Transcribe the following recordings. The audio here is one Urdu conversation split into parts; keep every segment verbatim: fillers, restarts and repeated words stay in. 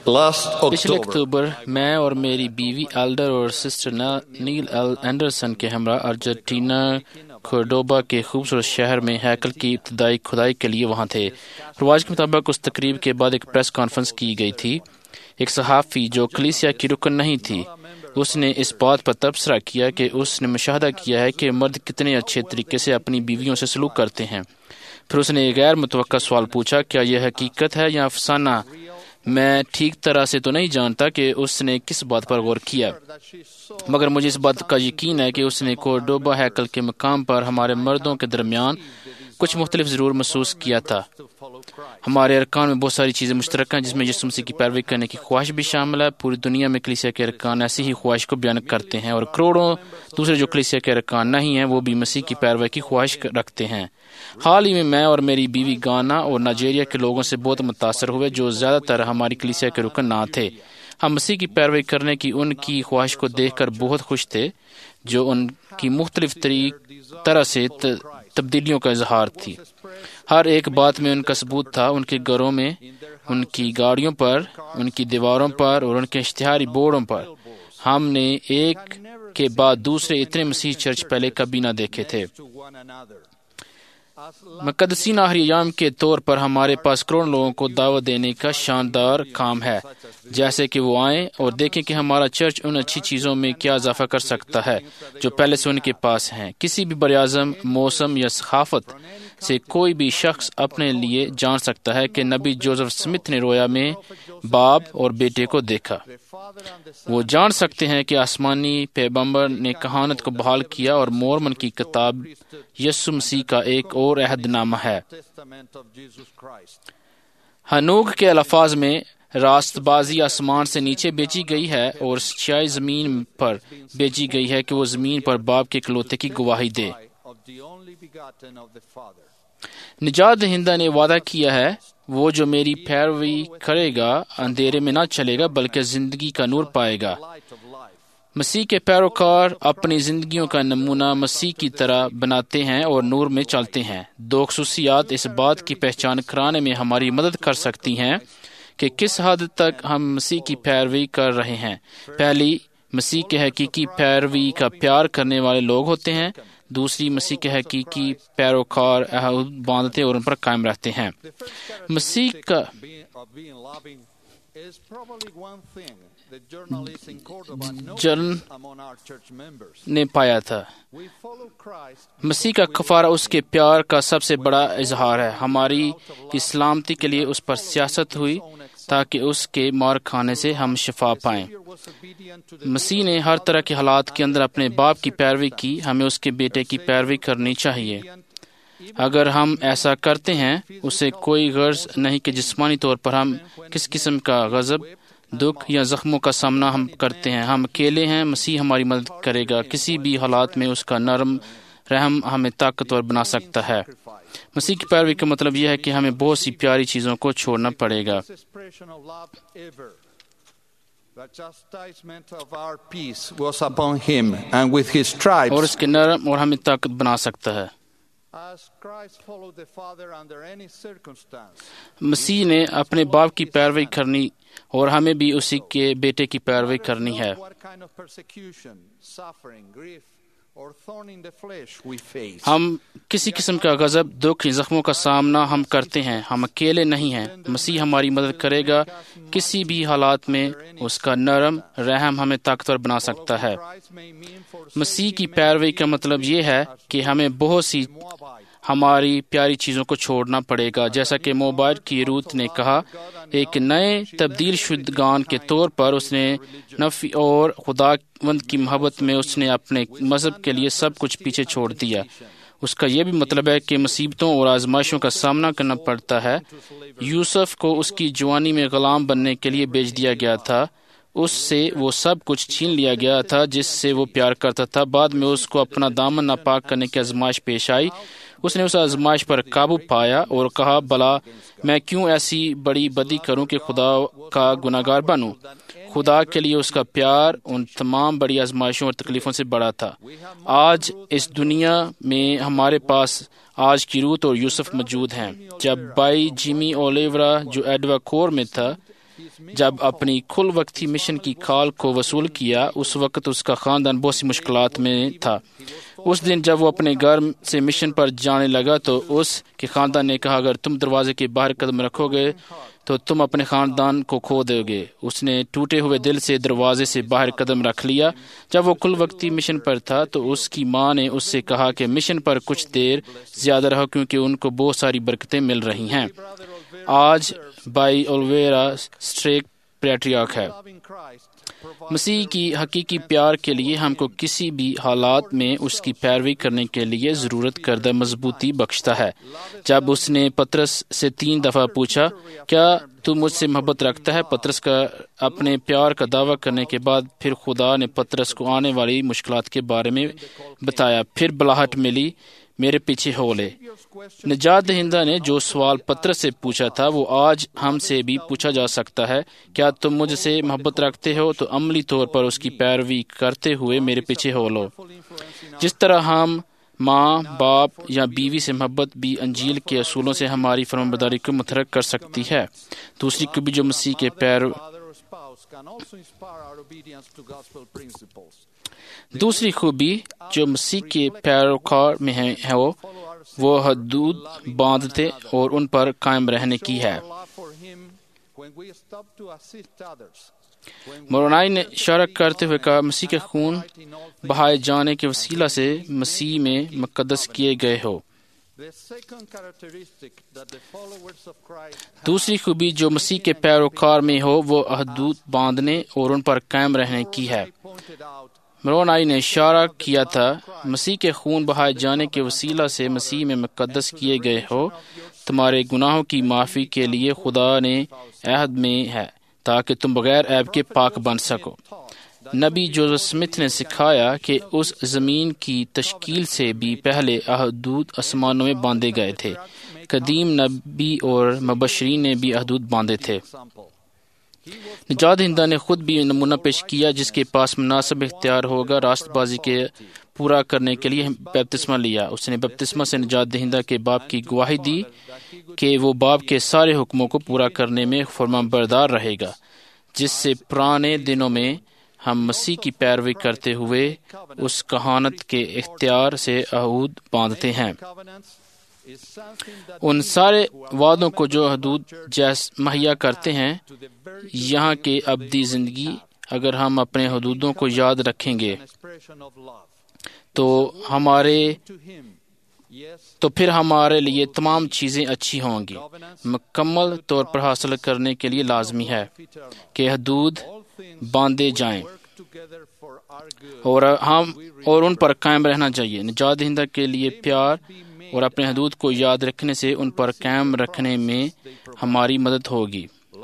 Last پچھلے October, اکتوبر میں اور میری بیوی ایلڈر اور سسٹر نیل ایل اینڈرسن کے ہمراہ ارجنٹینا کورڈوبا کے خوبصورت شہر میں ہیکل کی ابتدائی کھدائی کے لیے وہاں تھے۔ رواج کے مطابق اس تقریب کے بعد ایک پریس کانفرنس کی گئی تھی۔ ایک صحافی جو کلیسیا کی رکن نہیں تھی، اس نے اس بات پر تبصرہ کیا کہ اس نے مشاہدہ کیا ہے کہ مرد کتنے اچھے طریقے سے اپنی بیویوں سے سلوک کرتے ہیں۔ پھر اس نے ایک غیر متوقع سوال پوچھا، کیا یہ حقیقت ہے یا افسانہ؟ میں ٹھیک طرح سے تو نہیں جانتا کہ اس نے کس بات پر غور کیا، مگر مجھے اس بات کا یقین ہے کہ اس نے کورڈوبا ہیکل کے مقام پر ہمارے مردوں کے درمیان کچھ مختلف ضرور محسوس کیا تھا۔ ہمارے ارکان میں بہت ساری چیزیں مشترکہ ہیں، جس میں یسوع مسیح کی پیروی کرنے کی خواہش بھی شامل ہے۔ پوری دنیا میں کلیسیا کے ارکان ایسی ہی خواہش کو بیان کرتے ہیں، اور کروڑوں دوسرے جو کلیسیا کے ارکان نہیں ہیں وہ بھی مسیح کی پیروی کی خواہش رکھتے ہیں۔ حال ہی میں میں اور میری بیوی گانا اور نائجیریا کے لوگوں سے بہت متاثر ہوئے، جو زیادہ تر ہماری کلیسیا کے رکن نہ تھے۔ ہم مسیح کی پیروی کرنے کی ان کی خواہش کو دیکھ کر بہت خوش تھے، جو ان کی مختلف طرح سے تبدیلیوں کا اظہار تھی۔ ہر ایک بات میں ان کا ثبوت تھا، ان کے گھروں میں، ان کی گاڑیوں پر، ان کی دیواروں پر اور ان کے اشتہاری بورڈوں پر۔ ہم نے ایک کے بعد دوسرے اتنے مسیح چرچ پہلے کبھی نہ دیکھے تھے۔ مقدسین آخری ایام کے طور پر ہمارے پاس کروڑوں لوگوں کو دعوت دینے کا شاندار کام ہے، جیسے کہ وہ آئیں اور دیکھیں کہ ہمارا چرچ ان اچھی چیزوں میں کیا اضافہ کر سکتا ہے جو پہلے سے ان کے پاس ہیں۔ کسی بھی براعظم موسم یا ثقافت سے کوئی بھی شخص اپنے لیے جان سکتا ہے کہ نبی جوزف سمتھ نے رویا میں باپ اور بیٹے کو دیکھا۔ وہ جان سکتے ہیں کہ آسمانی پیغمبر نے کہانت کو بحال کیا، اور مورمن کی کتاب یسوع مسیح کا ایک اور عہد نامہ ہے۔ ہنوک کے الفاظ میں راست بازی آسمان سے نیچے بیچی گئی ہے اور سچائی زمین پر بیچی گئی ہے کہ وہ زمین پر باپ کے اکلوتے کی گواہی دے۔ نجات دہندہ نے وعدہ کیا ہے، وہ جو میری پیروی کرے گا اندھیرے میں نہ چلے گا بلکہ زندگی کا نور پائے گا۔ مسیح کے پیروکار اپنی زندگیوں کا نمونہ مسیح کی طرح بناتے ہیں اور نور میں چلتے ہیں۔ دو خصوصیات اس بات کی پہچان کرانے میں ہماری مدد کر سکتی ہیں کہ کس حد تک ہم مسیح کی پیروی کر رہے ہیں۔ پہلی، مسیح کے حقیقی پیروی کا پیار کرنے والے لوگ ہوتے ہیں۔ دوسری، مسیح کے حقیقی پیروکار عہد باندھتے اور ان پر قائم رہتے ہیں۔ مسیح کا جرن نے پایا تھا، مسیح کا کفارہ اس کے پیار کا سب سے بڑا اظہار ہے۔ ہماری سلامتی کے لیے اس پر سیاست ہوئی تاکہ اس کے مار کھانے سے ہم شفا پائیں۔ مسیح نے ہر طرح کے حالات کے اندر اپنے باپ کی پیروی کی، ہمیں اس کے بیٹے کی پیروی کرنی چاہیے۔ اگر ہم ایسا کرتے ہیں، اسے کوئی غرض نہیں کہ جسمانی طور پر ہم کس قسم کا غضب، دکھ یا زخموں کا سامنا ہم کرتے ہیں۔ ہم اکیلے ہیں، مسیح ہماری مدد کرے گا۔ کسی بھی حالات میں اس کا نرم رحم ہمیں طاقتور بنا سکتا ہے۔ مسیح کی پیروی کا مطلب یہ ہے کہ ہمیں بہت سی پیاری چیزوں کو چھوڑنا پڑے گا۔ اور اس کے نرم اور ہمیں طاقت بنا سکتا ہے۔ مسیح نے اپنے باپ کی پیروی کرنی اور ہمیں بھی اسی کے بیٹے کی پیروی کرنی ہے۔ ہم کسی قسم کا غضب، دکھ، زخموں کا سامنا ہم کرتے ہیں، ہم اکیلے نہیں ہیں۔ مسیح ہماری مدد کرے گا۔ کسی بھی حالات میں اس کا نرم رحم ہمیں طاقتور بنا سکتا ہے۔ مسیح کی پیروی کا مطلب یہ ہے کہ ہمیں بہت سی ہماری پیاری چیزوں کو چھوڑنا پڑے گا، جیسا کہ موبائل کی روت نے کہا۔ ایک نئے تبدیل شدگان کے طور پر اس نے نفی اور خداوند کی محبت میں اس نے اپنے مذہب کے لیے سب کچھ پیچھے چھوڑ دیا۔ اس کا یہ بھی مطلب ہے کہ مصیبتوں اور آزمائشوں کا سامنا کرنا پڑتا ہے۔ یوسف کو اس کی جوانی میں غلام بننے کے لیے بیچ دیا گیا تھا، اس سے وہ سب کچھ چھین لیا گیا تھا جس سے وہ پیار کرتا تھا۔ بعد میں اس کو اپنا دامن ناپاک کرنے کی آزمائش پیش آئی۔ اس نے اس آزمائش پر قابو پایا اور کہا، بھلا میں کیوں ایسی بڑی بدی کروں کہ خدا کا گناہگار بنوں۔ خدا کے لیے اس کا پیار ان تمام بڑی آزمائشوں اور تکلیفوں سے بڑا تھا۔ آج اس دنیا میں ہمارے پاس آج کی روت اور یوسف موجود ہیں۔ جب بائی جیمی اولیورا جو ایڈوا کور میں تھا جب اپنی کل وقتی مشن کی کال کو وصول کیا، اس وقت اس کا خاندان بہت سی مشکلات میں تھا۔ اس دن جب وہ اپنے گھر سے مشن پر جانے لگا تو اس کے خاندان نے کہا، اگر تم دروازے کے باہر قدم رکھو گے تو تم اپنے خاندان کو کھو دو گے۔ اس نے ٹوٹے ہوئے دل سے دروازے سے باہر قدم رکھ لیا۔ جب وہ کل وقتی مشن پر تھا تو اس کی ماں نے اس سے کہا کہ مشن پر کچھ دیر زیادہ رہو کیونکہ ان کو بہت ساری برکتیں مل رہی ہیں۔ آج بائی اولویرا اسٹریک پیٹریارک ہے۔ مسیح کی حقیقی پیار کے لیے ہم کو کسی بھی حالات میں اس کی پیروی کرنے کے لیے ضرورت کردہ مضبوطی بخشتا ہے۔ جب اس نے پطرس سے تین دفعہ پوچھا، کیا تو مجھ سے محبت رکھتا ہے؟ پطرس کا اپنے پیار کا دعویٰ کرنے کے بعد پھر خدا نے پطرس کو آنے والی مشکلات کے بارے میں بتایا۔ پھر بلاہٹ ملی، میرے پیچھے ہو لے۔ نجات دہندہ نے جو سوال پطرس سے پوچھا تھا وہ آج ہم سے بھی پوچھا جا سکتا ہے، کیا تم مجھ سے محبت رکھتے ہو؟ تو عملی طور پر اس کی پیروی کرتے ہوئے میرے پیچھے ہو لو۔ جس طرح ہم ماں، باپ یا بیوی سے محبت بھی انجیل کے اصولوں سے ہماری فرمانبرداری کو متحرک کر سکتی ہے۔ دوسری خوبی جو مسیح کے پیرو دوسری خوبی جو مسیح کے پیروکار میں ہے وہ وہ حدود باندھتے اور ان پر قائم رہنے کی ہے۔ مورونائی نے اشارہ کرتے ہوئے کہا، مسیح کے خون بہائے جانے کے وسیلہ سے مسیح میں مقدس کیے گئے ہو۔ دوسری خوبی جو مسیح کے پیروکار میں ہو وہ حدود باندھنے اور ان پر قائم رہنے کی ہے۔ مرونائی نے اشارہ کیا تھا، مسیح کے خون بہائے جانے کے وسیلہ سے مسیح میں مقدس کیے گئے ہو۔ تمہارے گناہوں کی معافی کے لیے خدا نے عہد میں ہے تاکہ تم بغیر عیب کے پاک بن سکو۔ نبی جوزف سمتھ نے سکھایا کہ اس زمین کی تشکیل سے بھی پہلے حدود آسمانوں میں باندھے گئے تھے۔ قدیم نبی اور مبشرین نے بھی حدود باندھے تھے۔ نجات دہندہ نے خود بھی نمونہ پیش کیا، جس کے پاس مناسب اختیار ہوگا راست بازی کے پورا کرنے کے لیے بپتسمہ لیا۔ اس نے بپتسمہ سے نجات دہندہ کے باپ کی گواہی دی کہ وہ باپ کے سارے حکموں کو پورا کرنے میں فرمانبردار رہے گا، جس سے پرانے دنوں میں ہم مسیح کی پیروی کرتے ہوئے اس کہانت کے اختیار سے عہد باندھتے ہیں۔ ان سارے وعدوں کو جو حدود جیس مہیا کرتے ہیں یہاں کے ابدی زندگی، اگر ہم اپنے حدودوں کو یاد رکھیں گے تو ہمارے تو پھر ہمارے لیے تمام چیزیں اچھی ہوں گی۔ مکمل طور پر حاصل کرنے کے لیے لازمی ہے کہ حدود باندھے جائیں اور ہم اور ان پر قائم رہنا چاہیے۔ نجات دہندہ کے لیے پیار اور اپنے حدود کو یاد رکھنے سے ان پر قائم رکھنے میں ہماری مدد ہوگی۔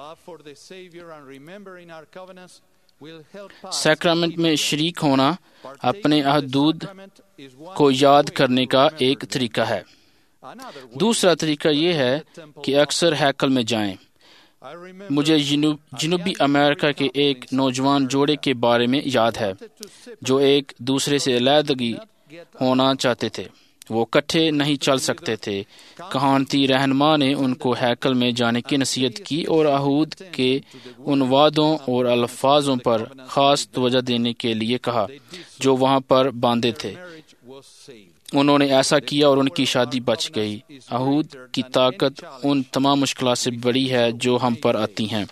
سیکرامنٹ میں شریک ہونا اپنے حدود کو یاد کرنے کا ایک طریقہ ہے۔ دوسرا طریقہ یہ ہے کہ اکثر ہیکل میں جائیں۔ مجھے جنوب جنوبی امریکہ کے ایک نوجوان جوڑے کے بارے میں یاد ہے جو ایک دوسرے سے علیحدگی ہونا چاہتے تھے۔ وہ اکٹھے نہیں چل سکتے تھے۔ کہانتی رہنما نے ان کو ہیکل میں جانے کی نصیحت کی اور عہد کے ان وعدوں اور الفاظوں پر خاص توجہ دینے کے لیے کہا جو وہاں پر باندھے تھے۔ انہوں نے ایسا کیا اور ان کی شادی بچ گئی۔ عہد کی طاقت ان تمام مشکلات سے بڑی ہے جو ہم پر آتی ہیں۔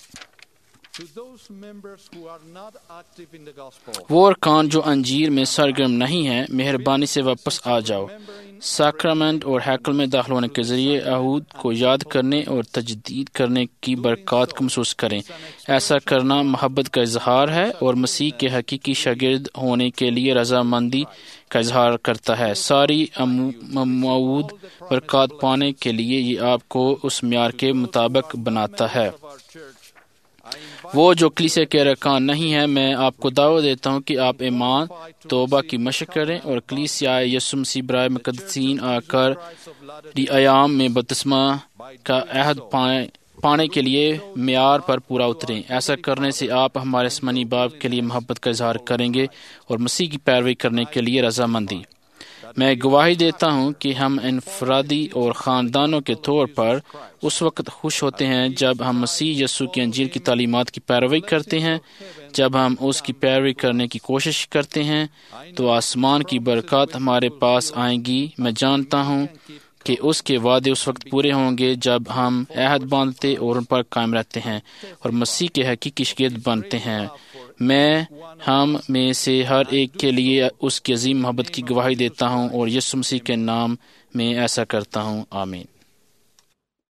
وہ ارکان جو انجیل میں سرگرم نہیں ہیں، مہربانی سے واپس آ جاؤ۔ سیکرامنٹ اور ہیکل میں داخل ہونے کے ذریعے عہد کو یاد کرنے اور تجدید کرنے کی برکات کو محسوس کریں۔ ایسا کرنا محبت کا اظہار ہے اور مسیح کے حقیقی شاگرد ہونے کے لیے رضامندی کا اظہار کرتا ہے۔ ساری موعود برکات پانے کے لیے یہ آپ کو اس معیار کے مطابق بناتا ہے۔ وہ جو کلیسیا کے ارکان نہیں ہیں، میں آپ کو دعوت دیتا ہوں کہ آپ ایمان توبہ کی مشق کریں اور کلیسیا یسوع مسیح برائے مقدسین آ کر ایام میں بپتسمہ کا عہد پائیں پانے کے لیے معیار پر پورا اتریں۔ ایسا کرنے سے آپ ہمارے آسمانی باپ کے لیے محبت کا اظہار کریں گے اور مسیح کی پیروی کرنے کے لیے رضامندی۔ میں گواہی دیتا ہوں کہ ہم انفرادی اور خاندانوں کے طور پر اس وقت خوش ہوتے ہیں جب ہم مسیح یسوع کی انجیل کی تعلیمات کی پیروی کرتے ہیں۔ جب ہم اس کی پیروی کرنے کی کوشش کرتے ہیں تو آسمان کی برکات ہمارے پاس آئیں گی۔ میں جانتا ہوں کہ اس کے وعدے اس وقت پورے ہوں گے جب ہم عہد باندھتے اور ان پر قائم رہتے ہیں اور مسیح کے حقیقی شاگرد بنتے ہیں۔ میں ہم میں سے ہر ایک کے لیے اس کی عظیم محبت کی گواہی دیتا ہوں اور یسوع مسیح کے نام میں ایسا کرتا ہوں، آمین۔